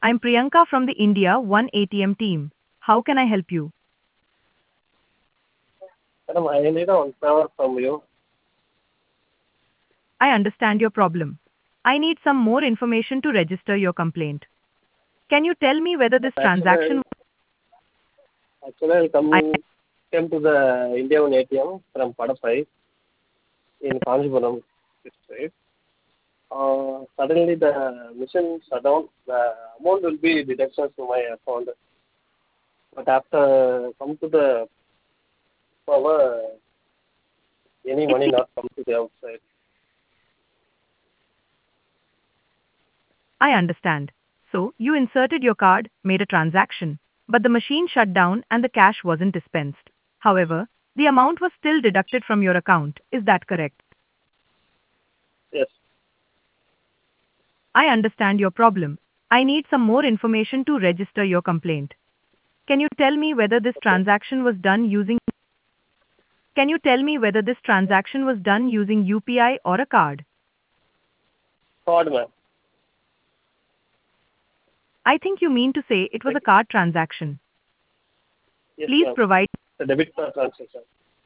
I'm Priyanka from the India One ATM team. How can I help you? Madam, I need a favor from you. I understand your problem. I need some more information to register your complaint. Can you tell me whether this transaction Actually, actually, I I came to the India One ATM from Padapai in Kanjipuram district. Suddenly, the machine shut down. The amount will be deducted to my account. But after come to the power, any it money se- not come to the outside. I understand. So, you inserted your card, made a transaction, but the machine shut down and the cash wasn't dispensed. However, the amount was still deducted from your account. Is that correct? Yes, I understand your problem. I need some more information to register your complaint. Can you tell me whether this okay. transaction was done using Can you tell me whether this transaction was done using UPI or a card? Card, ma'am. I think you mean to say it was a Like, card transaction. yes, Please ma'am. provide. The debit card transaction.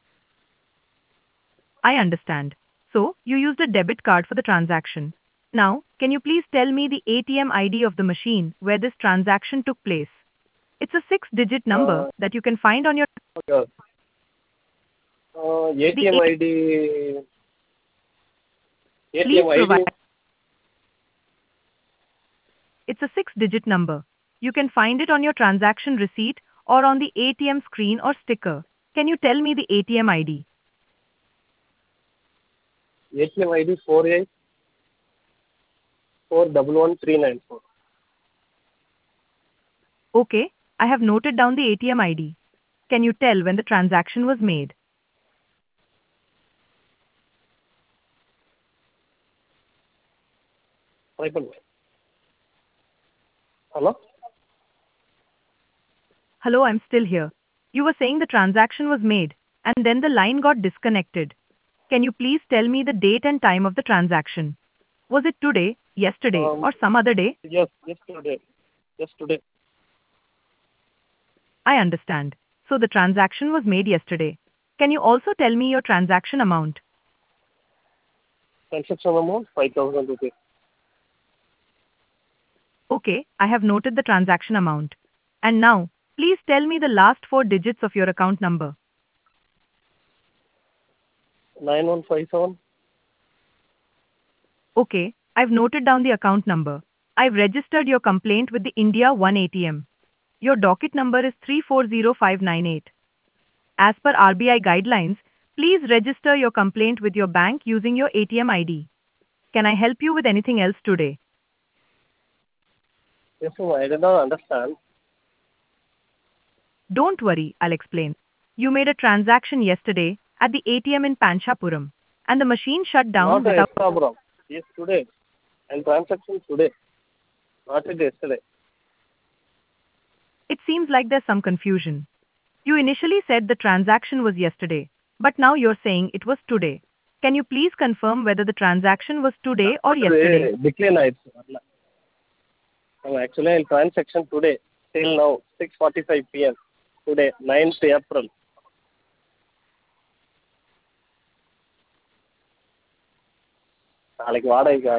I understand. So, you used a debit card for the transaction. Now, can you please tell me the ATM ID of the machine where this transaction took place? It's a six-digit number Uh, that you can find on your okay. the ATM A- ID. please ATM provide. ID. It's a six-digit number. You can find it on your transaction receipt or on the ATM screen or sticker. Can you tell me the ATM ID? ATM ID 48411394. Okay, I have noted down the ATM ID. Can you tell when the transaction was made? Hello? Hello, I'm still here. You were saying the transaction was made, and then the line got disconnected. Can you please tell me the date and time of the transaction? Was it today, yesterday, Um, or some other day? yes, yesterday. Yesterday. I understand. So the transaction was made yesterday. Can you also tell me your transaction amount? Transaction amount 5,000 rupees. Okay, I have noted the transaction amount. And now, please tell me the last four digits of your account number. 9157. Okay, I've noted down the account number. I've registered your complaint with the India One ATM. Your docket number is 340598. As per RBI guidelines, please register your complaint with your bank using your ATM ID. Can I help you with anything else today? Yes, ma'am, I did not understand. Don't worry, I'll explain. You made a transaction yesterday at the ATM in Panchapuram, and the machine shut down Not a without. extra bro. Yes, today. And transaction today. Not it yesterday. It seems like there's some confusion. You initially said the transaction was yesterday, but now you're saying it was today. Can you please confirm whether the transaction was today or yesterday? Decline ಆಯ್ತು. Actually, transaction today. Till now, 6:45 p.m. Today, 9th April. நாளைக்கு வாடகைக்காக.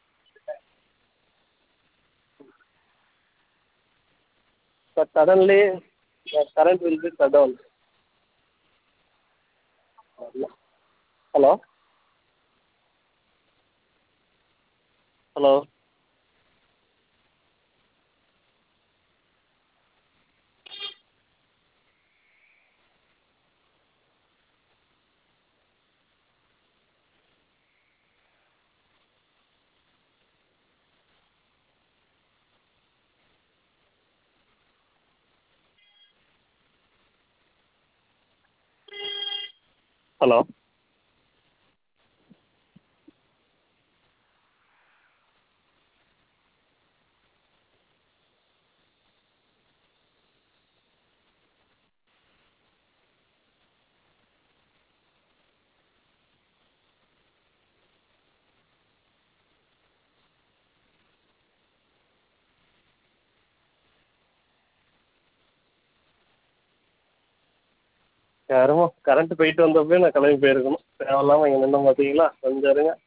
But suddenly, the current will be shut down. Hello? Hello? Hello? கருமம் current போயிட்டு வந்தப்பவே நான் கிளம்பி போயிருக்கணும். தேவையில்லாமல் இங்கே நின்று பார்த்தீங்களா, கொஞ்சம் இருங்க.